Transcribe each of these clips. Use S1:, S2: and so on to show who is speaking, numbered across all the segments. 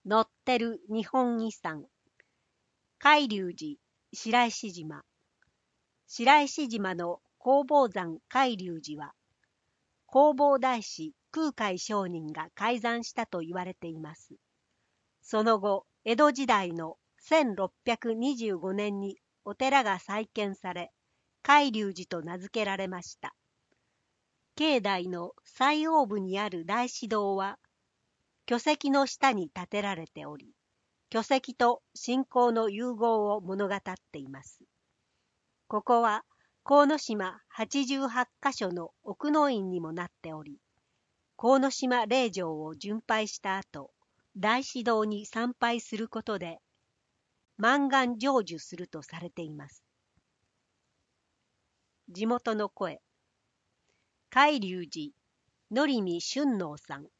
S1: 載ってる日本遺産。海龍寺白石島。白石島の弘法山海龍寺は、弘法大師空海上人が開山したと言われています。その後、江戸時代の1625年にお寺が再建され、海龍寺と名付けられました。境内の最奥部にある大師堂は、巨石の下に建てられており、巨石と信仰の融合を物語っています。ここは、鴻島88カ所の奥の院にもなっており、鴻島霊場を巡拝した後、大師堂に参拝することで、満願成就するとされています。地元の声。海龍寺、のりみ俊能さん。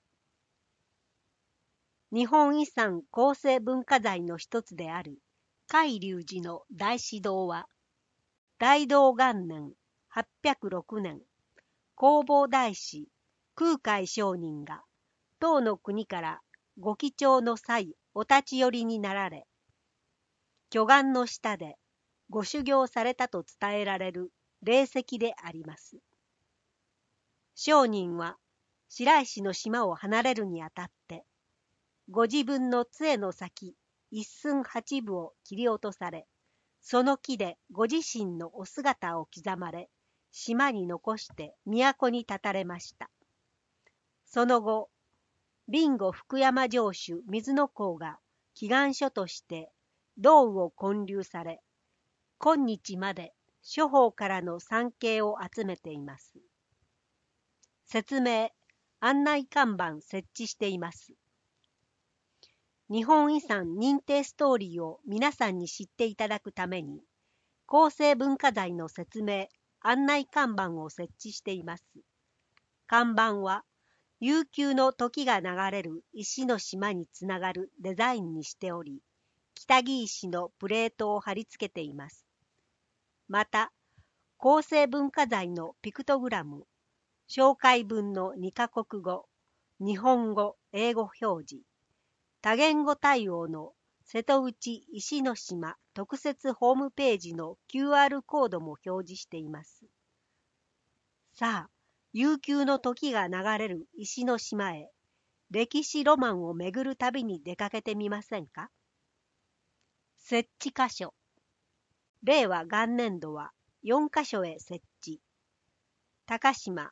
S1: 日本遺産構成文化財の一つである海龍寺の大師堂は、大道元年806年、弘法大師空海上人が唐の国からご帰郷の際お立ち寄りになられ、巨岩の下でご修行されたと伝えられる霊石であります。上人は白石の島を離れるにあたって、ご自分の杖の先一寸八分を切り落とされ、その木でご自身のお姿を刻まれ、島に残して都に立たれました。その後、備後福山城主水野公が祈願書として道具を建立され、今日まで諸方からの参詣を集めています。説明、案内看板設置しています。日本遺産認定ストーリーを皆さんに知っていただくために、構成文化財の説明、案内看板を設置しています。看板は、悠久の時が流れる石の島につながるデザインにしており、北木石のプレートを貼り付けています。また、構成文化財のピクトグラム、紹介文の2カ国語、日本語、英語表示、多言語対応の瀬戸内石の島特設ホームページの QR コードも表示しています。さあ、悠久の時が流れる石の島へ、歴史ロマンを巡る旅に出かけてみませんか？設置箇所。令和元年度は4カ所へ設置。高島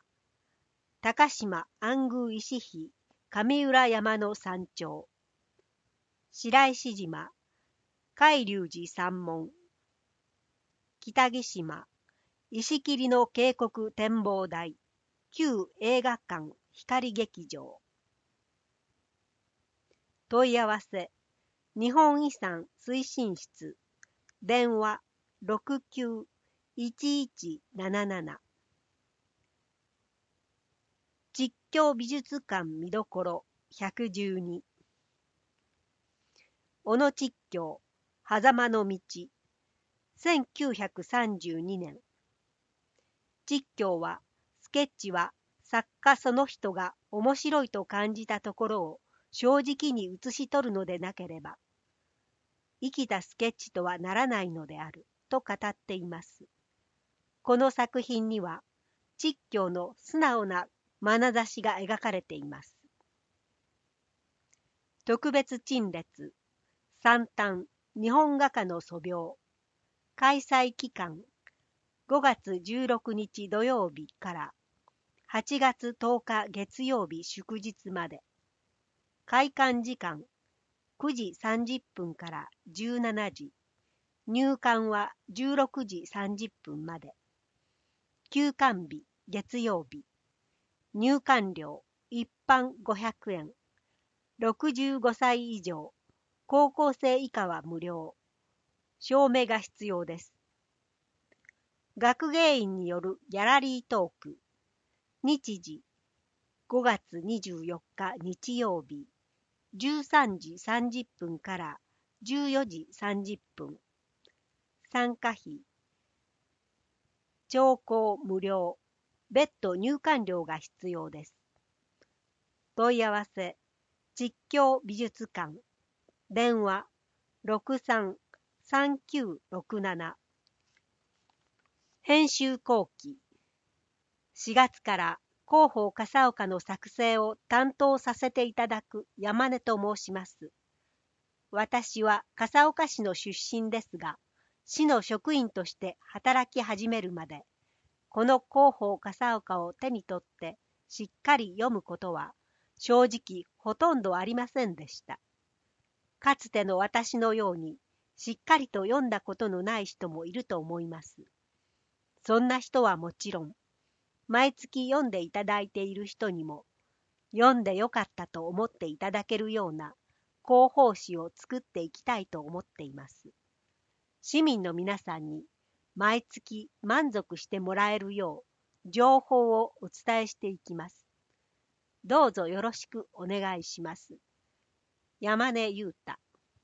S1: 安宮石碑上浦山の山頂。白石島、海龍寺山門。北木島、石切の渓谷展望台、旧映画館光劇場。問い合わせ、日本遺産推進室、電話69-1177。実況美術館見どころ112。小野実況、狭間の道、1932年。実況は、スケッチは作家その人が面白いと感じたところを正直に写し取るのでなければ、生きたスケッチとはならないのであると語っています。この作品には、実況の素直な眼差しが描かれています。特別陳列、三反日本画家の素描。開催期間、5月16日土曜日から8月10日月曜日祝日まで。開館時間、9時30分から17時。入館は16時30分まで。休館日、月曜日。入館料、一般500円。65歳以上、高校生以下は無料。証明が必要です。学芸員によるギャラリートーク。日時、5月24日日曜日、13時30分から14時30分。参加費、聴講無料。別途入館料が必要です。問い合わせ、実況美術館電話633967。編集後期。4月から広報笠岡の作成を担当させていただく山根と申します。私は笠岡市の出身ですが、市の職員として働き始めるまで、この広報笠岡を手に取ってしっかり読むことは正直ほとんどありませんでした。かつての私のようにしっかりと読んだことのない人もいると思います。そんな人はもちろん、毎月読んでいただいている人にも、読んでよかったと思っていただけるような広報誌を作っていきたいと思っています。市民の皆さんに毎月満足してもらえるよう情報をお伝えしていきます。どうぞよろしくお願いします。山根裕太。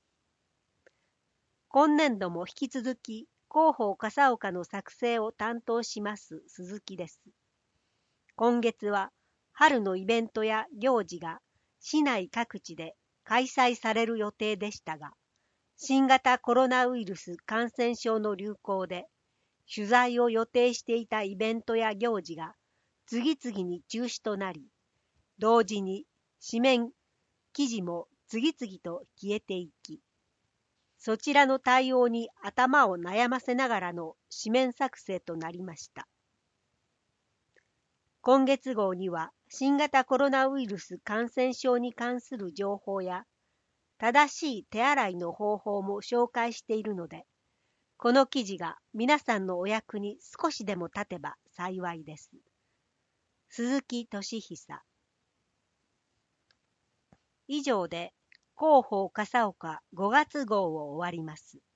S1: 今年度も引き続き広報笠岡の作成を担当します鈴木です。今月は春のイベントや行事が市内各地で開催される予定でしたが、新型コロナウイルス感染症の流行で取材を予定していたイベントや行事が次々に中止となり、同時に紙面記事も次々と消えていき、そちらの対応に頭を悩ませながらの紙面作成となりました。今月号には新型コロナウイルス感染症に関する情報や正しい手洗いの方法も紹介しているので、この記事が皆さんのお役に少しでも立てば幸いです。鈴木俊久。以上で広報笠岡5月号を終わります。